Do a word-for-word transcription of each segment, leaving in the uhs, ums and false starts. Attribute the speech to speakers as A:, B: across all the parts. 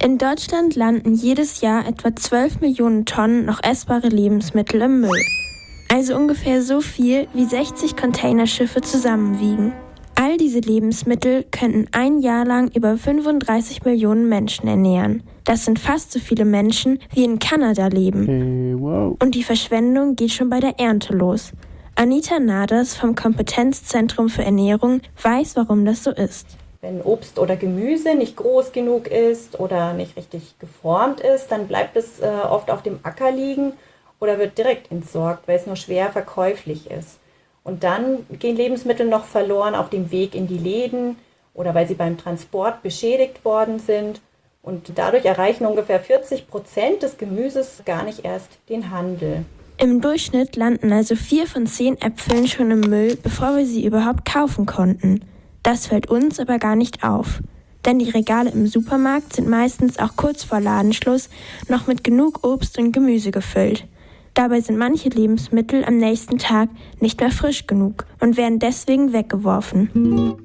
A: In Deutschland landen jedes Jahr etwa zwölf Millionen Tonnen noch essbare Lebensmittel im Müll. Also ungefähr so viel, wie sechzig Containerschiffe zusammenwiegen. All diese Lebensmittel könnten ein Jahr lang über fünfunddreißig Millionen Menschen ernähren. Das sind fast so viele Menschen, wie in Kanada leben.
B: Hey, wow.
A: Und die Verschwendung geht schon bei der Ernte los. Anita Naders vom Kompetenzzentrum für Ernährung weiß, warum das so ist.
C: Wenn Obst oder Gemüse nicht groß genug ist oder nicht richtig geformt ist, dann bleibt es äh, oft auf dem Acker liegen oder wird direkt entsorgt, weil es nur schwer verkäuflich ist. Und dann gehen Lebensmittel noch verloren auf dem Weg in die Läden oder weil sie beim Transport beschädigt worden sind. Und dadurch erreichen ungefähr vierzig Prozent des Gemüses gar nicht erst den Handel.
A: Im Durchschnitt landen also vier von zehn Äpfeln schon im Müll, bevor wir sie überhaupt kaufen konnten. Das fällt uns aber gar nicht auf. Denn die Regale im Supermarkt sind meistens auch kurz vor Ladenschluss noch mit genug Obst und Gemüse gefüllt. Dabei sind manche Lebensmittel am nächsten Tag nicht mehr frisch genug und werden deswegen weggeworfen.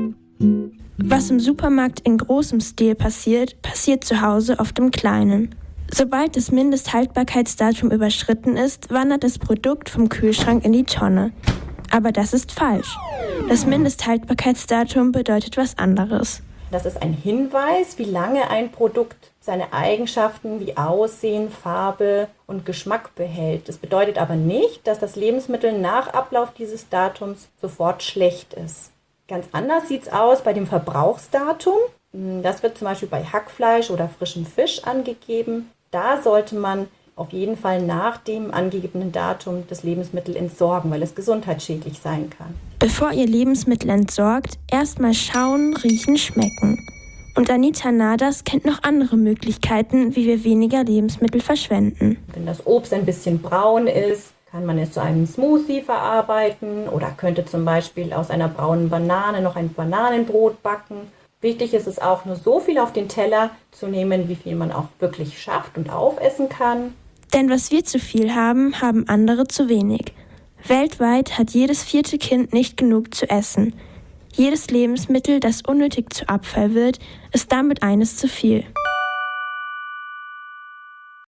A: Was im Supermarkt in großem Stil passiert, passiert zu Hause oft im Kleinen. Sobald das Mindesthaltbarkeitsdatum überschritten ist, wandert das Produkt vom Kühlschrank in die Tonne. Aber das ist falsch. Das Mindesthaltbarkeitsdatum bedeutet was anderes.
C: Das ist ein Hinweis, wie lange ein Produkt seine Eigenschaften wie Aussehen, Farbe und Geschmack behält. Das bedeutet aber nicht, dass das Lebensmittel nach Ablauf dieses Datums sofort schlecht ist. Ganz anders sieht es aus bei dem Verbrauchsdatum. Das wird zum Beispiel bei Hackfleisch oder frischem Fisch angegeben. Da sollte man auf jeden Fall nach dem angegebenen Datum das Lebensmittel entsorgen, weil es gesundheitsschädlich sein kann.
A: Bevor ihr Lebensmittel entsorgt, erstmal schauen, riechen, schmecken. Und Anita Naders kennt noch andere Möglichkeiten, wie wir weniger Lebensmittel verschwenden.
C: Wenn das Obst ein bisschen braun ist, kann man es zu einem Smoothie verarbeiten oder könnte zum Beispiel aus einer braunen Banane noch ein Bananenbrot backen. Wichtig ist es auch, nur so viel auf den Teller zu nehmen, wie viel man auch wirklich schafft und aufessen kann.
A: Denn was wir zu viel haben, haben andere zu wenig. Weltweit hat jedes vierte Kind nicht genug zu essen. Jedes Lebensmittel, das unnötig zu Abfall wird, ist damit eines zu viel.